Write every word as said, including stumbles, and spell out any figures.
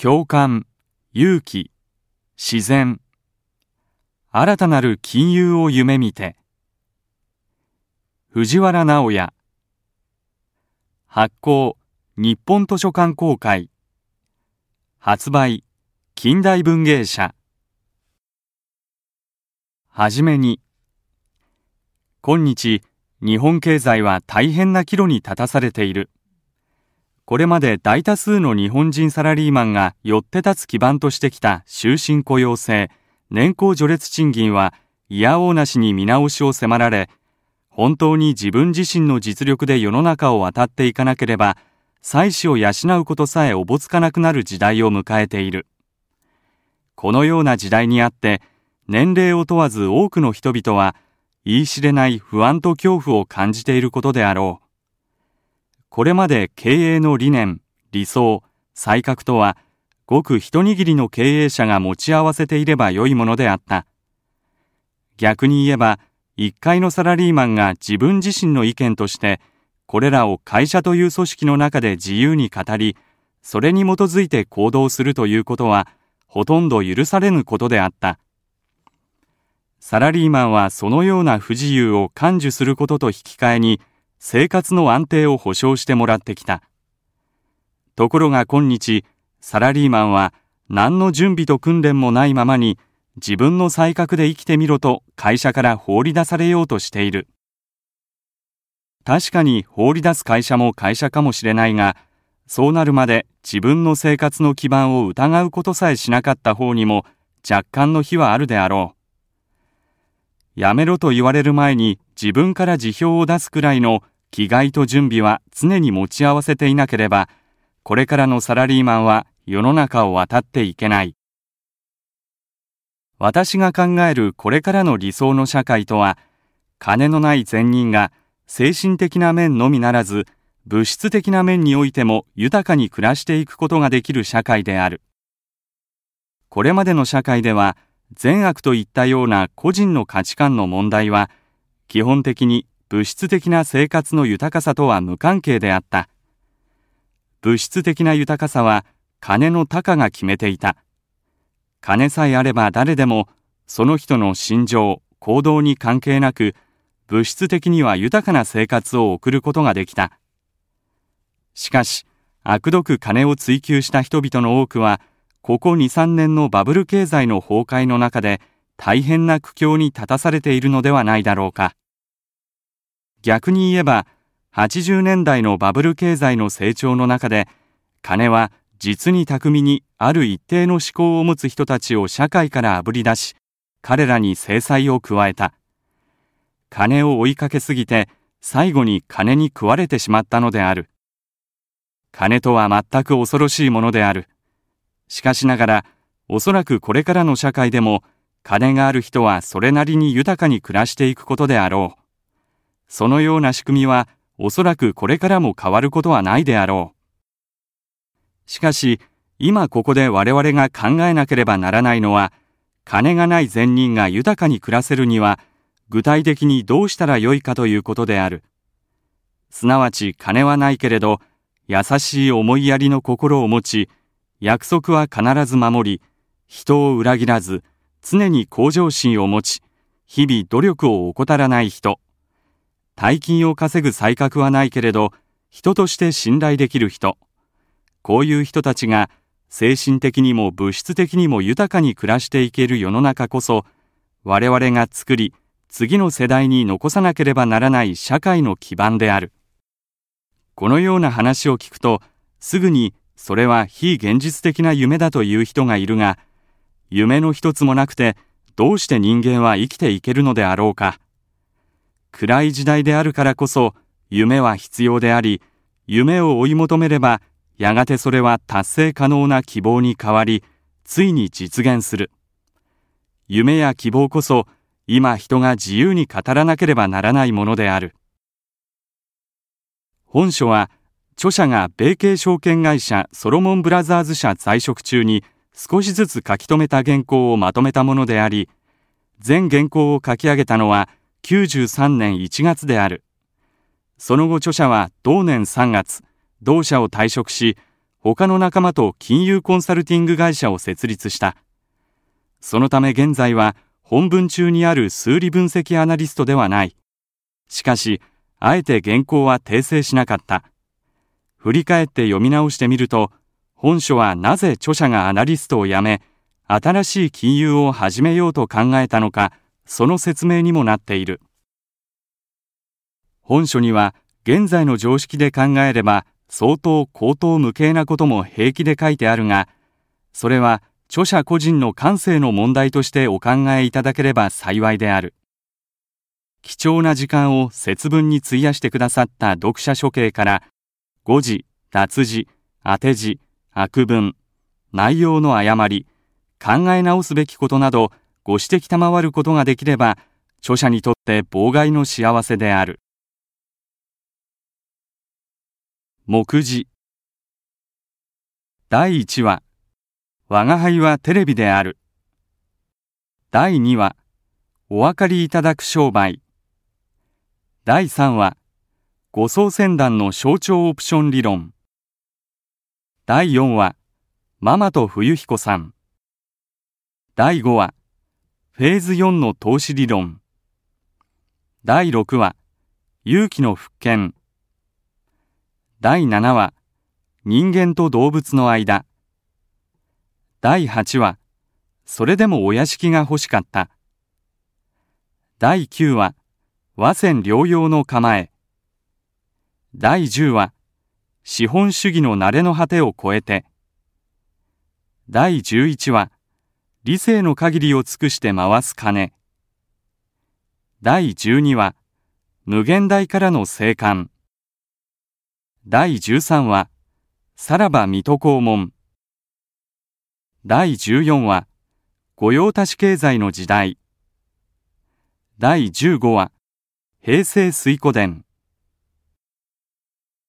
共感、勇気、自然、新たなる金融を夢見て。藤原直也。発行、日本図書館公開。発売、近代文芸社。はじめに、今日、日本経済は大変な岐路に立たされている。これまで大多数の日本人サラリーマンがよって立つ基盤としてきた終身雇用制、年功序列賃金はいやおうなしに見直しを迫られ、本当に自分自身の実力で世の中を渡っていかなければ、妻子を養うことさえおぼつかなくなる時代を迎えている。このような時代にあって、年齢を問わず多くの人々は、言い知れない不安と恐怖を感じていることであろう。これまで経営の理念、理想、才覚とは、ごく一握りの経営者が持ち合わせていればよいものであった。逆に言えば、一階のサラリーマンが自分自身の意見として、これらを会社という組織の中で自由に語り、それに基づいて行動するということは、ほとんど許されぬことであった。サラリーマンはそのような不自由を甘受することと引き換えに、生活の安定を保障してもらってきた。ところが今日、サラリーマンは何の準備と訓練もないままに自分の才覚で生きてみろと会社から放り出されようとしている。確かに放り出す会社も会社かもしれないが、そうなるまで自分の生活の基盤を疑うことさえしなかった方にも若干の非はあるであろう。やめろと言われる前に自分から辞表を出すくらいの気概と準備は常に持ち合わせていなければ、これからのサラリーマンは世の中を渡っていけない。私が考えるこれからの理想の社会とは、金のない善人が精神的な面のみならず、物質的な面においても豊かに暮らしていくことができる社会である。これまでの社会では、善悪といったような個人の価値観の問題は、基本的に物質的な生活の豊かさとは無関係であった。物質的な豊かさは金の多寡が決めていた。金さえあれば誰でもその人の心情、行動に関係なく物質的には豊かな生活を送ることができた。しかし、悪どく金を追求した人々の多くは、ここに、さんねんのバブル経済の崩壊の中で大変な苦境に立たされているのではないだろうか。逆に言えば、はちじゅうねんだいのバブル経済の成長の中で、金は実に巧みにある一定の思考を持つ人たちを社会からあぶり出し、彼らに制裁を加えた。金を追いかけすぎて、最後に金に食われてしまったのである。金とは全く恐ろしいものである。しかしながら、おそらくこれからの社会でも、金がある人はそれなりに豊かに暮らしていくことであろう。そのような仕組みはおそらくこれからも変わることはないであろう。しかし、今ここで我々が考えなければならないのは、金がない善人が豊かに暮らせるには、具体的にどうしたらよいかということである。すなわち金はないけれど、優しい思いやりの心を持ち、約束は必ず守り、人を裏切らず、常に向上心を持ち、日々努力を怠らない人。大金を稼ぐ才覚はないけれど、人として信頼できる人。こういう人たちが、精神的にも物質的にも豊かに暮らしていける世の中こそ、我々が作り、次の世代に残さなければならない社会の基盤である。このような話を聞くと、すぐにそれは非現実的な夢だという人がいるが、夢の一つもなくて、どうして人間は生きていけるのであろうか。暗い時代であるからこそ夢は必要であり、夢を追い求めればやがてそれは達成可能な希望に変わり、ついに実現する。夢や希望こそ今人が自由に語らなければならないものである。本書は著者が米系証券会社ソロモンブラザーズ社在職中に少しずつ書き留めた原稿をまとめたものであり、全原稿を書き上げたのはきゅうじゅうさんねんいちがつである。その後著者は同年さんがつ、同社を退職し、 他の仲間と金融コンサルティング会社を設立した。そのため現在は本文中にある数理分析アナリストではない。しかし、あえて原稿は訂正しなかった。振り返って読み直してみると、本書はなぜ著者がアナリストを辞め、新しい金融を始めようと考えたのか、その説明にもなっている。本書には、現在の常識で考えれば、相当荒唐無稽なことも平気で書いてあるが、それは著者個人の感性の問題としてお考えいただければ幸いである。貴重な時間を節分に費やしてくださった読者諸兄から、誤字、脱字、当て字、悪文、内容の誤り、考え直すべきことなど、ご指摘賜ることができれば、著者にとって妨害の幸せである。目次だいいちわ、吾輩はテレビである。だいにわ、お分かりいただく商売。だいさんわ、護送船団の象徴オプション理論。だいよんわ、ママと冬彦さん。だいごわ、フェーズよんの投資理論。だいろくわ、勇気の復権。だいななわ、人間と動物の間。だいはちわ、それでもお屋敷が欲しかった。だいきゅうわ、和泉療養の構え。だいじゅうわ、資本主義の慣れの果てを超えて。だいじゅういちわ、理性の限りを尽くして回す金。だいじゅうにわ、無限大からの生還。だいじゅうさんわ、さらば水戸黄門。だいじゅうよんわ、御用達経済の時代。だいじゅうごわ、平成水湖伝。